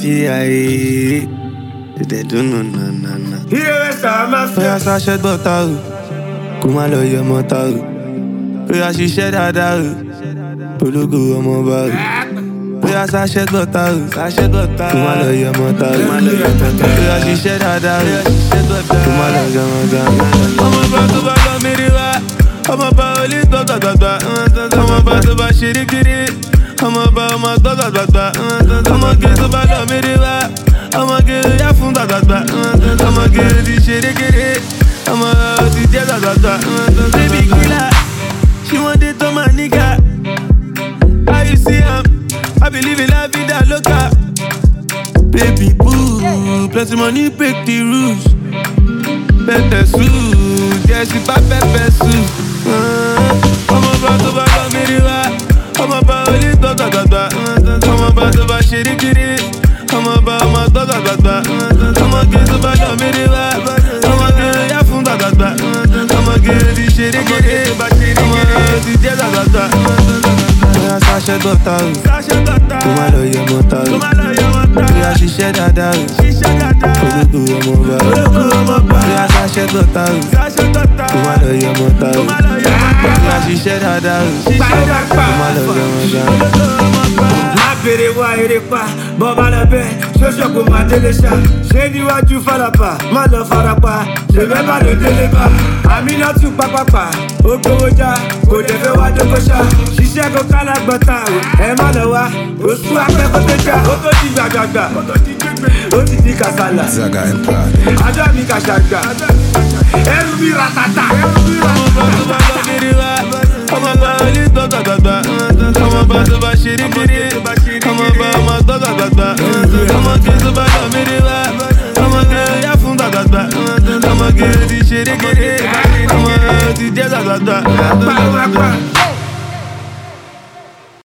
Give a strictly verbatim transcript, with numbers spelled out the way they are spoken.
she aye. They do no na na na. Here is our mafia. Oya sachet butter o, kó má lọ yọ mọ́tà o. Oya ṣiṣẹ́ dáadáa o, ológo ọmọ bá o. Oya sachet butter o, sachet butter. Kó má lọ yọ mọ́tà o, oya ṣiṣẹ́ dáadáa o, kó má lọ yọ mọ́tà o. Ọmọ bá tó bá lọ mìírí wá, ọmọ bá olè gbọ́gbàgbà. Ọmọ bá tó bá ṣe ríkiri, ọmọ bá ọmọ gbọ́gbàgbà. Ọmọ kí tó bá lọ mìírí wá, ọmọ kí yá fún gbàgbàgbà. Ọmọ kí ti ṣe ríkiri, ọmọ ti jẹ́ gbàgbàgbà. Baby killer, she want it to my nigga. How you see am? I believe in la vida loca. Baby boo, plenty money break the rules. Pepper soup, yeah she buy pepper soup. Ọmọ bá tó bá lọ mìírí wá, ọmọ bá olè gbọ́gbàgbà. Ọmọ bá tó bá ṣe ríkiri, ọmọ bá ọmọ gbọ́gbàgbà. Ọmọ kí tó bá lọ mìírí wá, ọmọ kí yá fún gbàgbàgbà. Ọmọ kí ti ṣe ríkiri, ọmọ ti jẹ́ gbàgbàgbà. Oya sachet butter o, kó má lọ yọ mọ́tà o. Oya ṣiṣẹ́ dáadáa o, ológo ọmọ bá o. Oya sachet butter o, kó má lọ yọ mọ́tà o. Oya ṣiṣẹ́ dáadáa o, kó má lọ yọ mọ́tà o. Má bèrè wá eré pa, bọ́ bá lọ bẹ́ẹ̀, ṣóṣọ́ kò má délé ṣá. Ṣé níwájú farapa, má lọ farapa, ṣèbẹ́ bá lọ délé bá. Àmì náà tún pápápá, ó gbowó já, kò dé fẹ́ wá dókó ṣá. Ṣiṣẹ́ kó kálá gbọ́ta o, ẹ má lọ wá, oṣù akẹ́kọ̀ọ́ tó já. Ó tó di gbàgbàgbà, ó ti di kàsálà. Àjọ mi kàṣàgbà, ẹrù mi ratata. Ọmọ bá tó bá lọ mìírí wá, ọmọ bá olè gbọ́gbàgbà. Ọmọ bá tó bá ṣe ríkiri, ọmọ bá ọmọ gbọ́gbàgbà. Ọmọ kí tó bá lọ mìírí wá, ọmọ kí yá fún gbàgbàgbà. Ọmọ kí ti ṣe ríkiri, ọmọ ti jẹ́ gbàgbàgbà.